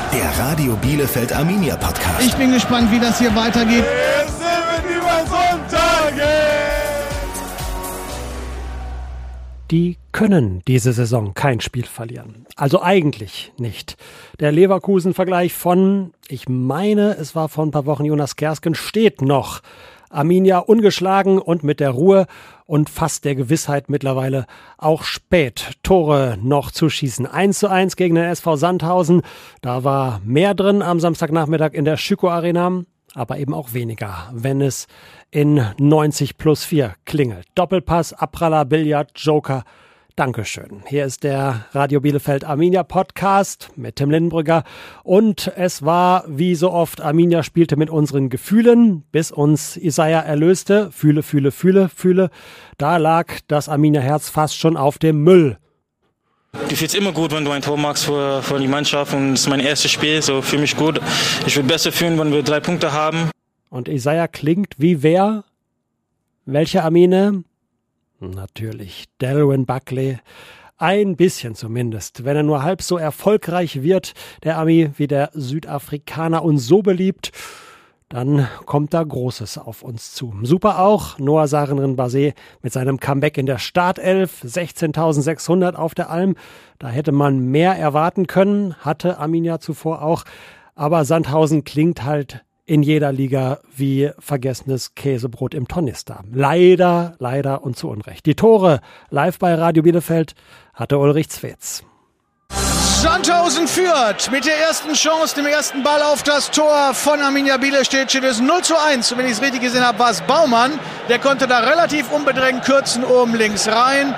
Der Radio Bielefeld Arminia Podcast. Ich bin gespannt, wie das hier weitergeht. Es sind über Sonntage. Die können diese Saison kein Spiel verlieren. Also eigentlich nicht. Der Leverkusen-Vergleich von, ich meine, es war vor ein paar Wochen Jonas Gersken, steht noch. Arminia ungeschlagen und mit der Ruhe und fast der Gewissheit mittlerweile auch spät Tore noch zu schießen. 1:1 gegen den SV Sandhausen. Da war mehr drin am Samstagnachmittag in der Schüko Arena, aber eben auch weniger, wenn es in 90+4 klingelt. Doppelpass, Abpraller, Billard, Joker. Dankeschön. Hier ist der Radio Bielefeld Arminia Podcast mit Tim Lindenbrügger. Und es war, wie so oft, Arminia spielte mit unseren Gefühlen, bis uns Isaiah erlöste. Fühle. Da lag das Arminia Herz fast schon auf dem Müll. Du fühlst immer gut, wenn du ein Tor machst für die Mannschaft. Und es ist mein erstes Spiel, so fühle mich gut. Ich will besser fühlen, wenn wir 3 Punkte haben. Und Isaiah klingt wie wer? Welche Armine? Natürlich, Darren Buckley. Ein bisschen zumindest, wenn er nur halb so erfolgreich wird, der Ami, wie der Südafrikaner und so beliebt, dann kommt da Großes auf uns zu. Super auch Noah Sarenren-Basé mit seinem Comeback in der Startelf, 16.600 auf der Alm. Da hätte man mehr erwarten können, hatte Arminia zuvor auch, aber Sandhausen klingt halt in jeder Liga wie vergessenes Käsebrot im Tornister. Leider und zu Unrecht. Die Tore live bei Radio Bielefeld hatte Ulrich Zwetz. Sandhausen führt mit der ersten Chance, dem ersten Ball auf das Tor von Arminia Bielefeld. Steht es 0:1. Und wenn ich es richtig gesehen habe, war es Baumann. Der konnte da relativ unbedrängt kürzen, oben links rein.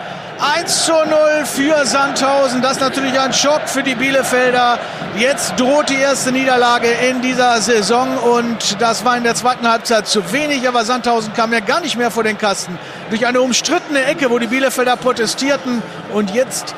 1:0 für Sandhausen. Das ist natürlich ein Schock für die Bielefelder. Jetzt droht die erste Niederlage in dieser Saison und das war in der zweiten Halbzeit zu wenig. Aber Sandhausen kam ja gar nicht mehr vor den Kasten. Durch eine umstrittene Ecke, wo die Bielefelder protestierten. Und jetzt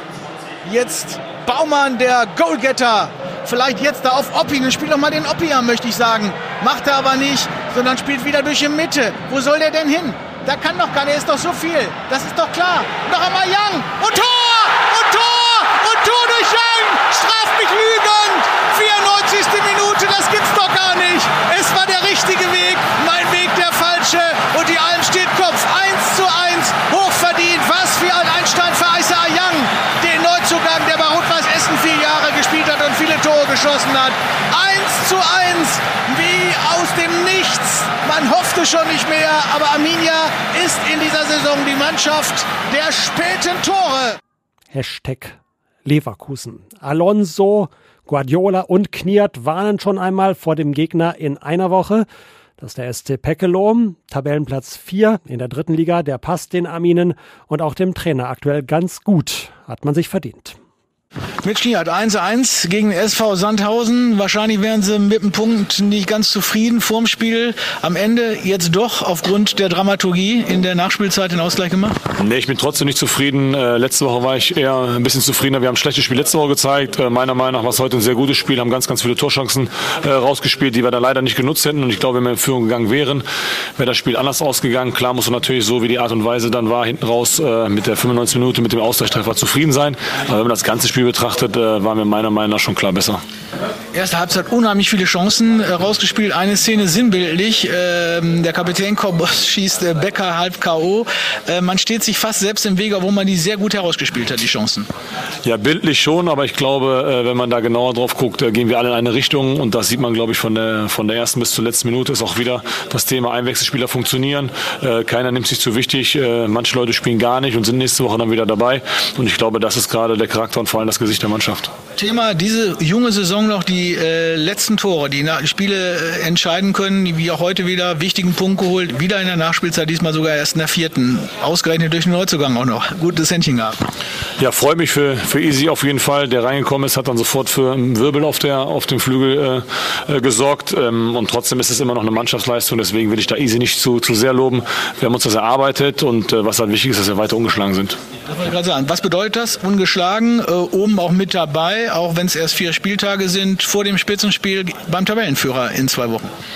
Baumann, der Goalgetter. Vielleicht jetzt da auf Oppi. Dann spielt doch mal den Oppi an, möchte ich sagen. Macht er aber nicht, sondern spielt wieder durch die Mitte. Wo soll der denn hin? Da kann doch keiner, ist doch so viel. Das ist doch klar. Noch einmal Young. Und Tor! Und Tor! Und Tor durch Young! Straft mich lügend! 94. Minute, das gibt's doch gar nicht. Es war der richtige Weg, mein Weg der falsche. Und die Alm steht Kopf. 1:1, hochverdient. Was für ein Einstand für Isaiah Young. Den Neuzugang, der bei Rot-Weiß Essen 4 Jahre gespielt hat und viele Tore geschossen hat. 1:1, wie aus dem Nichts. Man hoffte schon nicht mehr, aber Arminia ist in dieser Saison die Mannschaft der späten Tore. Hashtag Leverkusen. Alonso, Guardiola und Kniat warnen schon einmal vor dem Gegner in einer Woche. Das ist der SC Pekelo, Tabellenplatz 4 in der 3. Liga. Der passt den Arminen und auch dem Trainer aktuell ganz gut. Hat man sich verdient. Mit Kniat 1:1 gegen den SV Sandhausen. Wahrscheinlich wären sie mit dem Punkt nicht ganz zufrieden vorm Spiel. Am Ende jetzt doch aufgrund der Dramaturgie in der Nachspielzeit den Ausgleich gemacht? Nee, ich bin trotzdem nicht zufrieden. Letzte Woche war ich eher ein bisschen zufriedener. Wir haben ein schlechtes Spiel letzte Woche gezeigt. Meiner Meinung nach war es heute ein sehr gutes Spiel. Haben ganz viele Torchancen rausgespielt, die wir da leider nicht genutzt hätten. Und ich glaube, wenn wir in Führung gegangen wären, wäre das Spiel anders ausgegangen. Klar muss man natürlich so, wie die Art und Weise dann war, hinten raus mit der 95 Minute mit dem Ausgleichstreffer zufrieden sein. Aber wenn man das ganze Spiel betrachtet, waren wir meiner Meinung nach schon klar besser. Erste Halbzeit unheimlich viele Chancen rausgespielt. Eine Szene sinnbildlich. Der Kapitän Korbos schießt Becker halb K.O. Man steht sich fast selbst im Wege, wo man die sehr gut herausgespielt hat, die Chancen. Ja, bildlich schon, aber ich glaube, wenn man da genauer drauf guckt, gehen wir alle in eine Richtung und das sieht man, glaube ich, von der ersten bis zur letzten Minute ist auch wieder das Thema Einwechselspieler funktionieren. Keiner nimmt sich zu wichtig. Manche Leute spielen gar nicht und sind nächste Woche dann wieder dabei und ich glaube, das ist gerade der Charakter und vor allem das Gesicht der Mannschaft. Thema diese junge Saison noch, die letzten Tore, die Spiele entscheiden können, wie auch heute wieder, wichtigen Punkt geholt, wieder in der Nachspielzeit, diesmal sogar erst in der 4. Ausgerechnet durch den Neuzugang auch noch. Gutes Händchen gehabt. Ja, freue mich für Easy auf jeden Fall, der reingekommen ist, hat dann sofort für einen Wirbel auf dem Flügel gesorgt und trotzdem ist es immer noch eine Mannschaftsleistung, deswegen will ich da Easy nicht zu sehr loben. Wir haben uns das erarbeitet und was halt wichtig ist, dass wir weiter ungeschlagen sind. Das wollte ich gerade sagen. Was bedeutet das? Ungeschlagen, oben auch mit dabei, auch wenn es erst 4 Spieltage sind, vor dem Spitzenspiel beim Tabellenführer in 2 Wochen.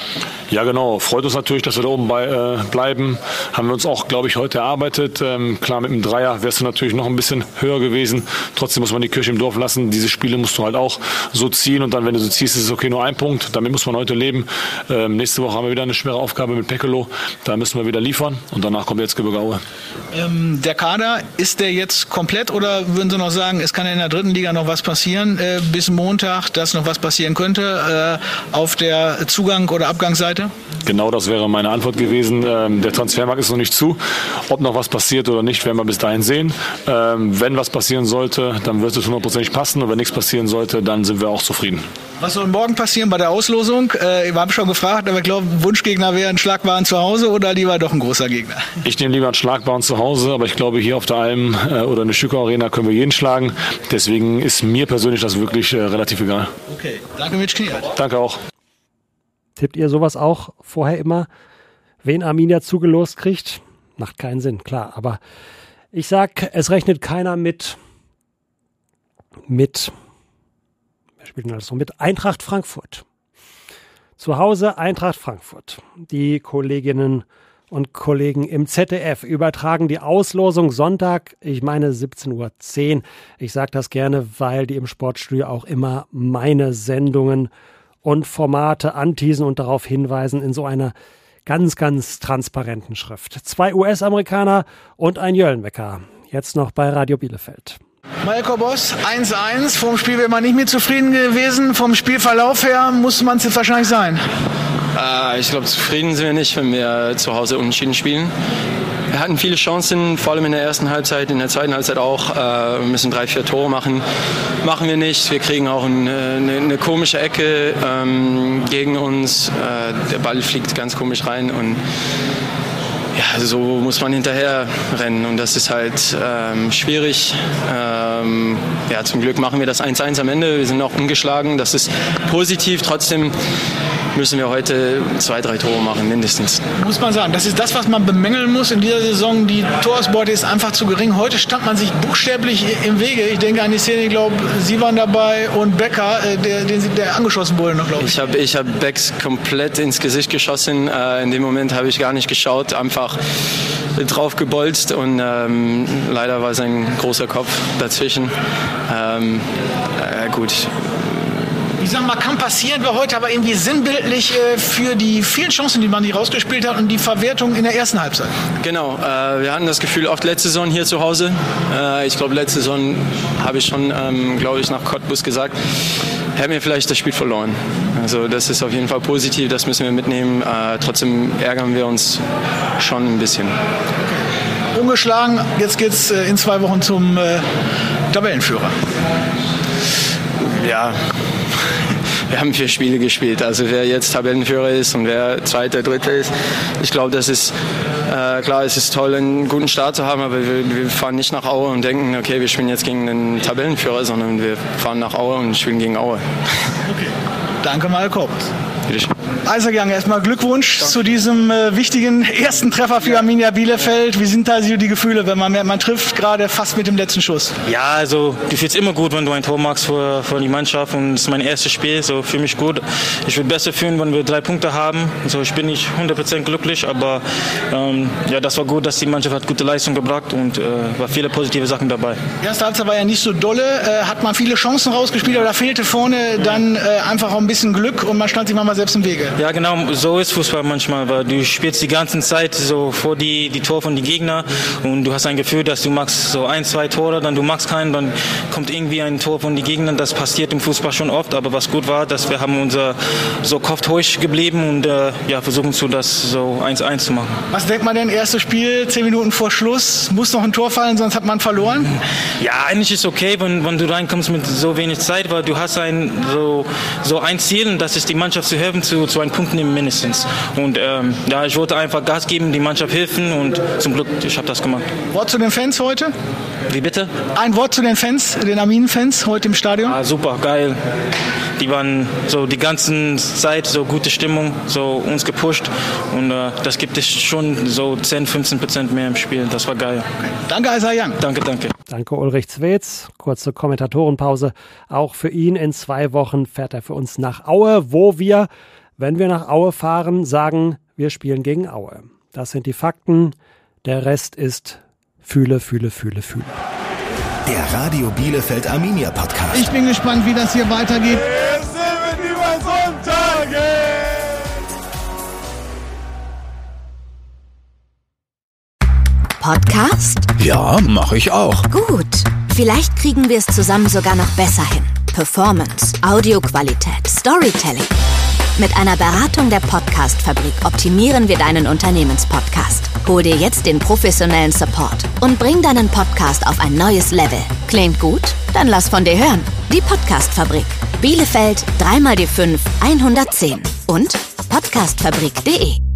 Ja, genau. Freut uns natürlich, dass wir da oben bleiben. Haben wir uns auch, glaube ich, heute erarbeitet. Klar, mit dem Dreier wärst du natürlich noch ein bisschen höher gewesen. Trotzdem muss man die Kirche im Dorf lassen. Diese Spiele musst du halt auch so ziehen. Und dann, wenn du so ziehst, ist es okay, nur ein Punkt. Damit muss man heute leben. Nächste Woche haben wir wieder eine schwere Aufgabe mit Pekelo. Da müssen wir wieder liefern. Und danach kommt jetzt Erzgebirge Aue. Der Kader, ist der jetzt komplett oder würden Sie noch sagen, es kann in der 3. Liga noch was passieren bis Montag, dass noch was passieren könnte auf der Zugang- oder Abgangsseite? Genau, das wäre meine Antwort gewesen. Der Transfermarkt ist noch nicht zu. Ob noch was passiert oder nicht, werden wir bis dahin sehen. Wenn was passieren sollte, dann wird es 100% passen. Und wenn nichts passieren sollte, dann sind wir auch zufrieden. Was soll morgen passieren bei der Auslosung? Ich habe schon gefragt, aber ich glaube, Wunschgegner wäre ein Schlagbaren zu Hause oder lieber doch ein großer Gegner? Ich nehme lieber einen Schlagbaren zu Hause, aber ich glaube, hier auf der Alm oder in der Schücker Arena können wir jeden schlagen. Deswegen ist mir persönlich das wirklich relativ egal. Okay, danke Mitch Kniert. Danke auch. Tippt ihr sowas auch vorher immer, wen Arminia zugelost kriegt? Macht keinen Sinn, klar. Aber ich sag, es rechnet keiner mit, wer spielt denn alles noch mit? Eintracht Frankfurt. Zu Hause Eintracht Frankfurt. Die Kolleginnen und Kollegen im ZDF übertragen die Auslosung Sonntag, ich meine 17:10 Uhr. Ich sage das gerne, weil die im Sportstudio auch immer meine Sendungen und Formate anteasen und darauf hinweisen in so einer ganz, ganz transparenten Schrift. 2 US-Amerikaner und ein Jöllenbecker. Jetzt noch bei Radio Bielefeld. Malko Boss, 1:1. Vom Spiel wäre man nicht mehr zufrieden gewesen. Vom Spielverlauf her muss man es jetzt wahrscheinlich sein. Ich glaube, zufrieden sind wir nicht, wenn wir zu Hause unentschieden spielen. Wir hatten viele Chancen, vor allem in der ersten Halbzeit, in der zweiten Halbzeit auch. Wir müssen 3-4 Tore machen. Machen wir nicht. Wir kriegen auch eine komische Ecke gegen uns. Der Ball fliegt ganz komisch rein und ja, so muss man hinterher rennen und das ist halt schwierig. Ja, zum Glück machen wir das 1:1 am Ende. Wir sind auch ungeschlagen. Das ist positiv. Trotzdem müssen wir heute 2-3 Tore machen, mindestens. Muss man sagen, das ist das, was man bemängeln muss in dieser Saison. Die Torausbeute ist einfach zu gering. Heute stand man sich buchstäblich im Wege. Ich denke an die Szene, ich glaube, Sie waren dabei und Becker, der angeschossen wurde noch, glaube ich. Ich habe Becks komplett ins Gesicht geschossen. In dem Moment habe ich gar nicht geschaut, einfach drauf gebolzt und leider war sein großer Kopf dazwischen. Gut. Ich sag mal, kann passieren, war heute aber irgendwie sinnbildlich für die vielen Chancen, die man hier rausgespielt hat und die Verwertung in der ersten Halbzeit. Genau, wir hatten das Gefühl oft letzte Saison hier zu Hause. Ich glaube, letzte Saison habe ich schon, glaube ich, nach Cottbus gesagt, hätten wir vielleicht das Spiel verloren. Also das ist auf jeden Fall positiv, das müssen wir mitnehmen. Trotzdem ärgern wir uns schon ein bisschen. Okay. Ungeschlagen, jetzt geht's in 2 Wochen zum Tabellenführer. Ja, wir haben 4 Spiele gespielt. Also wer jetzt Tabellenführer ist und wer Zweiter, Dritter ist, ich glaube, das ist klar, es ist toll, einen guten Start zu haben, aber wir fahren nicht nach Aue und denken, okay, wir spielen jetzt gegen den Tabellenführer, sondern wir fahren nach Aue und spielen gegen Aue. Okay. Danke, Malko. Isaac Young, erstmal Glückwunsch zu diesem wichtigen ersten Treffer für Arminia Bielefeld. Wie sind da die Gefühle, wenn man trifft, gerade fast mit dem letzten Schuss? Ja, also du fühlst immer gut, wenn du ein Tor machst für die Mannschaft und es ist mein erstes Spiel, so fühle mich gut. Ich würde besser fühlen, wenn wir 3 Punkte haben. Also ich bin nicht 100% glücklich, aber ja, das war gut, dass die Mannschaft hat gute Leistung gebracht und war viele positive Sachen dabei. Die erste Halbzeit war ja nicht so dolle, hat man viele Chancen rausgespielt, aber da fehlte vorne dann einfach auch ein bisschen Glück und man stand sich manchmal selbst im Wege. Ja, genau, so ist Fußball manchmal, weil du spielst die ganze Zeit so vor die Tor von den Gegnern und du hast ein Gefühl, dass du machst so 1, 2 Tore, dann du machst keinen, dann kommt irgendwie ein Tor von den Gegnern. Das passiert im Fußball schon oft, aber was gut war, dass wir haben unser so Kopf ruhig geblieben und ja, versuchen das so 1:1 zu machen. Was denkt man denn, erstes Spiel, 10 Minuten vor Schluss, muss noch ein Tor fallen, sonst hat man verloren? Ja, eigentlich ist es okay, wenn du reinkommst mit so wenig Zeit, weil du hast so ein Ziel und das ist die Mannschaft zu helfen, zu einem Punkt nehmen mindestens. Und ja, ich wollte einfach Gas geben, die Mannschaft helfen und zum Glück, ich habe das gemacht. Wort zu den Fans heute? Wie bitte? Ein Wort zu den Fans, den Arminen-Fans heute im Stadion? Ah, super, geil. Die waren so die ganze Zeit so gute Stimmung, so uns gepusht und das gibt es schon so 10-15% mehr im Spiel. Das war geil. Okay. Danke, Isaac Young. Danke. Danke, Ulrich Zwetz. Kurze Kommentatorenpause. Auch für ihn in 2 Wochen fährt er für uns nach Aue, wo wir wenn wir nach Aue fahren, sagen, wir spielen gegen Aue. Das sind die Fakten. Der Rest ist Fühle. Der Radio Bielefeld Arminia Podcast. Ich bin gespannt, wie das hier weitergeht. Jetzt sind wir über Sonntage. Podcast? Ja, mache ich auch. Gut. Vielleicht kriegen wir es zusammen sogar noch besser hin. Performance, Audioqualität, Storytelling. Mit einer Beratung der Podcast-Fabrik optimieren wir deinen Unternehmenspodcast. Hol dir jetzt den professionellen Support und bring deinen Podcast auf ein neues Level. Klingt gut? Dann lass von dir hören. Die Podcast-Fabrik. Bielefeld 3x5 110 und podcastfabrik.de.